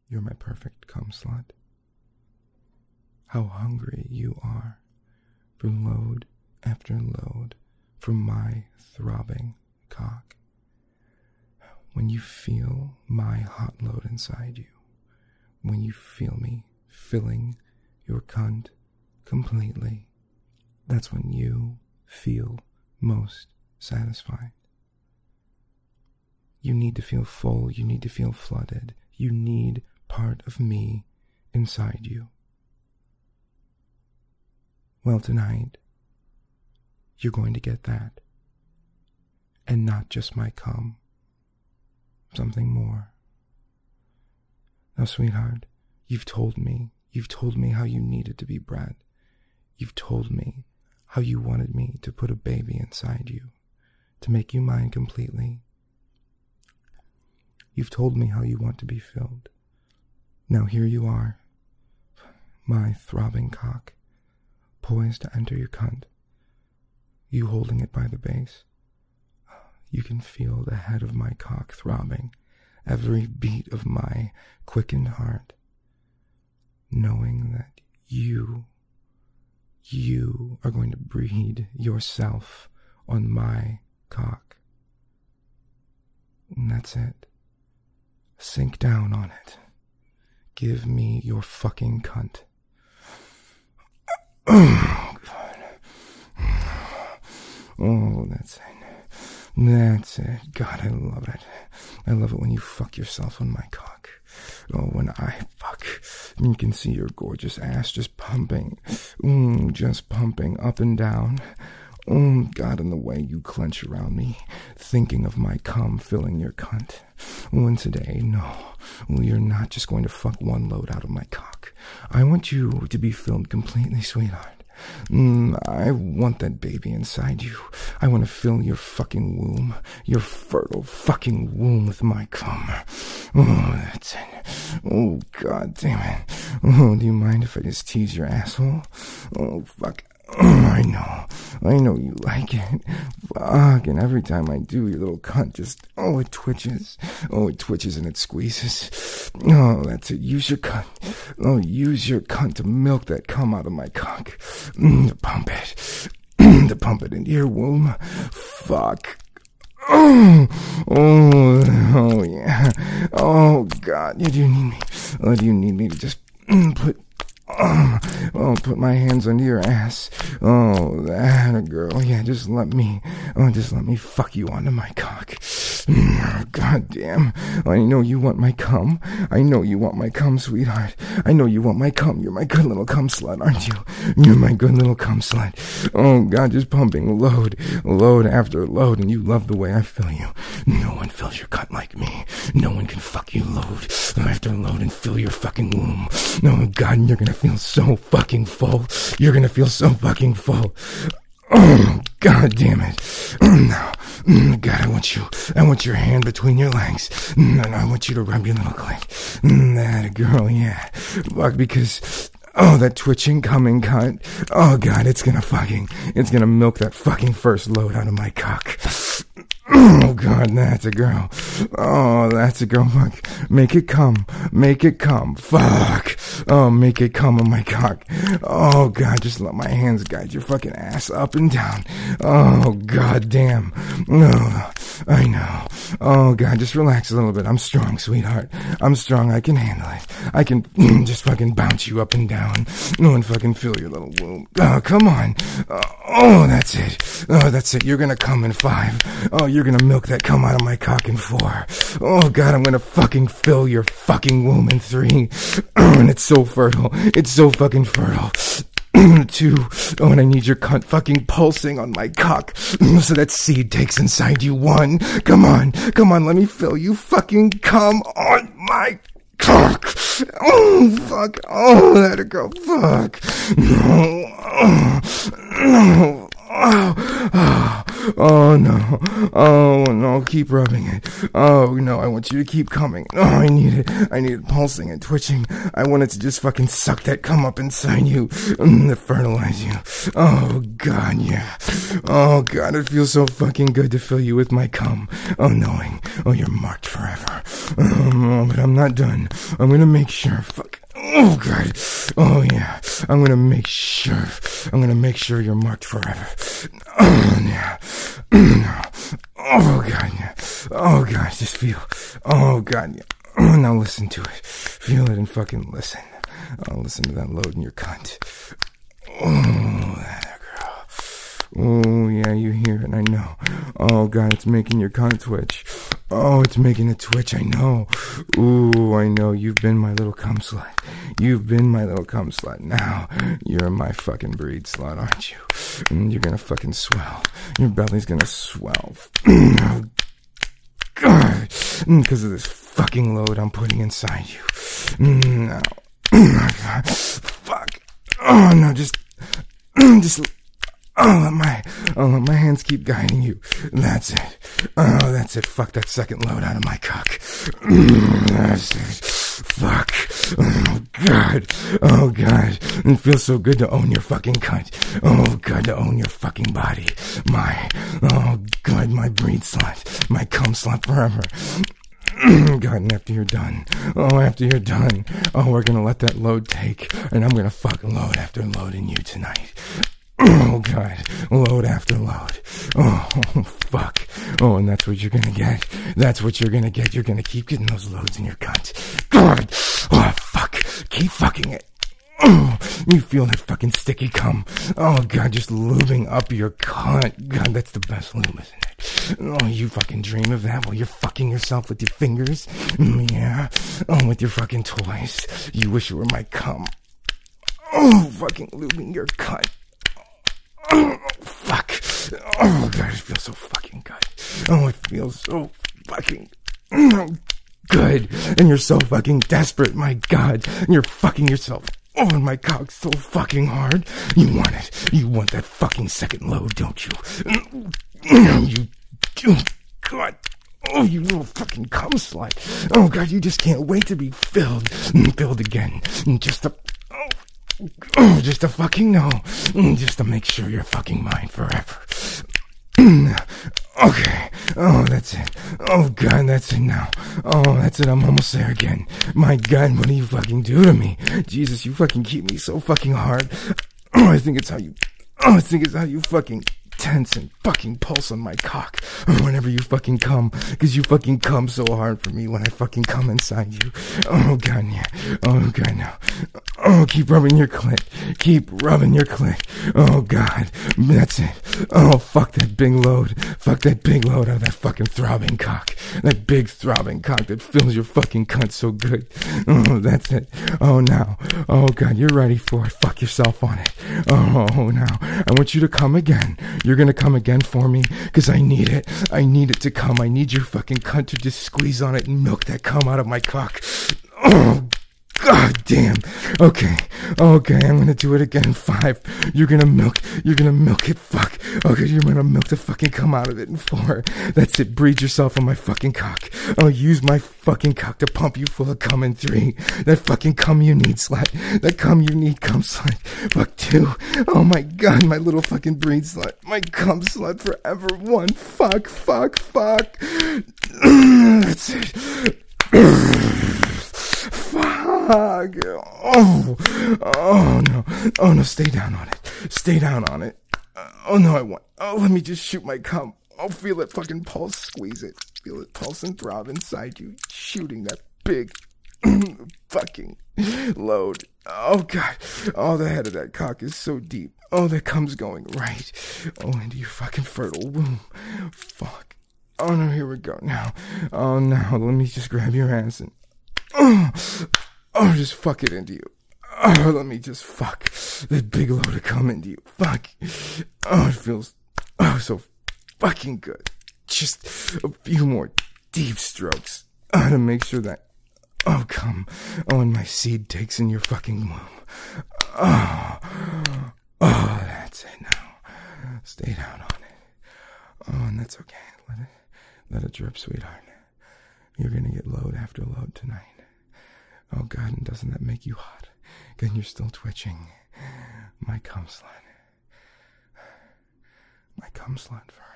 you're my perfect cum slut. How hungry you are for load after load from my throbbing cock. When you feel my hot load inside you, when you feel me filling your cunt completely, that's when you feel most satisfied. You need to feel full, you need to feel flooded, you need part of me inside you. Well, tonight, you're going to get that. And not just my cum. Something more. Now, sweetheart, you've told me how you needed to be bred. You've told me how you wanted me to put a baby inside you, to make you mine completely. You've told me how you want to be filled. Now here you are, my throbbing cock, poised to enter your cunt. You holding it by the base. You can feel the head of my cock throbbing, every beat of my quickened heart, knowing that you are going to breed yourself on my cock. And that's it. Sink down on it. Give me your fucking cunt. Oh, God. Oh, that's it. That's it. God, I love it. I love it when you fuck yourself on my cock. Oh, when I fuck, you can see your gorgeous ass just pumping. Just pumping up and down. Oh, God, and the way you clench around me, thinking of my cum filling your cunt. Oh, and today, no, you're not just going to fuck one load out of my cock. I want you to be filled completely, sweetheart. I want that baby inside you. I want to fill your fucking womb, your fertile fucking womb with my cum. Oh, that's it. Oh, God damn it. Oh, do you mind if I just tease your asshole? Oh, fuck. I know you like it. Fuck, and every time I do, your little cunt just, it twitches. Oh, it twitches and it squeezes. Oh, that's it. Use your cunt. Oh, use your cunt to milk that cum out of my cock. To pump it. To pump it into your womb. Fuck. Oh, yeah. Oh, God. Do you need me? Oh, do you need me to just put my hands under your ass. Oh, that a girl. Yeah, just let me fuck you onto my cock. God damn. I know you want my cum. I know you want my cum, sweetheart. I know you want my cum. You're my good little cum slut, aren't you? You're my good little cum slut. Oh, God, just pumping load after load, and you love the way I fill you. No one fills your cunt like me. No one can fuck you load after load and fill your fucking womb. Oh, God, you're gonna feel so fucking full. You're gonna feel so fucking full. Oh, God damn it. Now, God, I want your hand between your legs. And I want you to rub your little clit. That girl, yeah. Fuck, because, that twitching, coming cunt. Oh, God, it's gonna milk that fucking first load out of my cock. Oh, God, that's a girl. Oh, that's a girl. Fuck. Make it come. Fuck. Oh, make it come on my cock. Oh, God, just let my hands guide your fucking ass up and down. Oh, God damn. Oh, I know. Oh, God, just relax a little bit. I'm strong, sweetheart. I'm strong. I can handle it. I can just fucking bounce you up and down. No, and fucking fill your little womb. Oh, come on. Oh, that's it. Oh, that's it. You're gonna come in 5. Oh, you're gonna milk that cum out of my cock in 4. Oh, God, I'm gonna fucking fill your fucking womb in 3. And it's so fertile. It's so fucking fertile. 2. Oh, and I need your cunt fucking pulsing on my cock so that seed takes inside you. 1. Come on, let me fill you fucking cum on my cock. Oh, fuck. Oh, that a girl. Fuck. No. Oh no. Oh no, keep rubbing it. Oh no, I want you to keep coming. Oh, I need it pulsing and twitching. I want it to just fucking suck that cum up inside you to fertilize you. Oh god, yeah. Oh god, it feels so fucking good to fill you with my cum. Oh, knowing, you're marked forever. Oh, but I'm not done. I'm gonna make sure, oh god. Oh yeah. I'm gonna make sure you're marked forever. Oh yeah. Oh god, yeah. Oh god, just feel. Oh god, yeah. Now listen to it. Feel it and fucking listen. Listen to that load in your cunt. Oh, that girl. Oh yeah, you hear it, I know. Oh god, it's making your cunt twitch. Oh, it's making it twitch, I know. Ooh, I know. You've been my little cum slut. You've been my little cum slut. Now, you're my fucking breed slut, aren't you? And you're gonna fucking swell. Your belly's gonna swell. Oh, God. Because of this fucking load I'm putting inside you. Now. Fuck. Oh, no, just let my hands keep guiding you. That's it. Oh, that's it. Fuck that second load out of my cock. That's it. Fuck. Oh, God. Oh, God. It feels so good to own your fucking cunt. Oh, God, to own your fucking body. Oh, God, my breed slut. My cum slut forever. God, and after you're done, we're gonna let that load take, and I'm gonna fuck load after load in you tonight. Oh, God, load after load. Oh, fuck. Oh, and that's what you're gonna get. That's what you're gonna get. You're gonna keep getting those loads in your cunt. God. Oh, fuck. Keep fucking it. Oh, you feel that fucking sticky cum. Oh, God, just lubing up your cunt. God, that's the best lube, isn't it? Oh, you fucking dream of that while you're fucking yourself with your fingers? Yeah. Oh, with your fucking toys. You wish it were my cum. Oh, fucking lubing your cunt. Oh, fuck. Oh, God, it feels so fucking good. Oh, it feels so fucking good. And you're so fucking desperate, my God. And you're fucking yourself. Oh, and my cock's so fucking hard. You want it. You want that fucking second load, don't you? You do. God. Oh, you little fucking cum slut. Oh, God, you just can't wait to be filled. Filled again. Just to fucking know. Just to make sure you're fucking mine forever. Okay. Oh, that's it. Oh, God, that's it now. Oh, that's it. I'm almost there again. My God, what do you fucking do to me? Jesus, you fucking keep me so fucking hard. Oh, I think it's how you fucking tense and fucking pulse on my cock whenever you fucking come, because you fucking come so hard for me when I fucking come inside you. Oh, God, yeah. Oh, God, no. Oh, keep rubbing your clit. Keep rubbing your clit. Oh, God. That's it. Oh, fuck that big load. Fuck that big load out of that fucking throbbing cock. That big throbbing cock that fills your fucking cunt so good. Oh, that's it. Oh, now. Oh, God, you're ready for it. Fuck yourself on it. Oh, now. I want you to come again. You're gonna come again for me, because I need it. I need it to come. I need your fucking cunt to just squeeze on it and milk that cum out of my cock. Oh, God damn. Okay, I'm gonna do it again. 5. You're gonna milk it. Fuck. Okay, you're gonna milk the fucking cum out of it in 4. That's it. Breathe yourself on my fucking cock. I'll use my fucking cock to pump you full of cum in 3. That fucking cum you need, slut. That cum you need, cum slut. Fuck 2. Oh my God, my little fucking breed slut. My cum slut forever. 1. Fuck. That's it. Fuck. Oh no. Oh no, stay down on it. Oh no, let me just shoot my cum. Oh, feel it fucking pulse, squeeze it. Feel it pulse and throb inside you, shooting that big fucking load. Oh, God. Oh, the head of that cock is so deep. Oh, that cum's going right. Oh, into your fucking fertile womb. Fuck. Oh no, here we go now. Oh, now, let me just grab your ass and just fuck it into you. Oh, let me just fuck that big load of cum into you. Fuck. Oh, it feels so fucking good. Just a few more deep strokes to make sure that cum. Oh, and my seed takes in your fucking womb. Oh, that's it now. Stay down on it. Oh, and that's okay. Let it drip, sweetheart. You're gonna get load after load tonight. Oh, God, and doesn't that make you hot? Again, you're still twitching. My cum slut. My cum slut for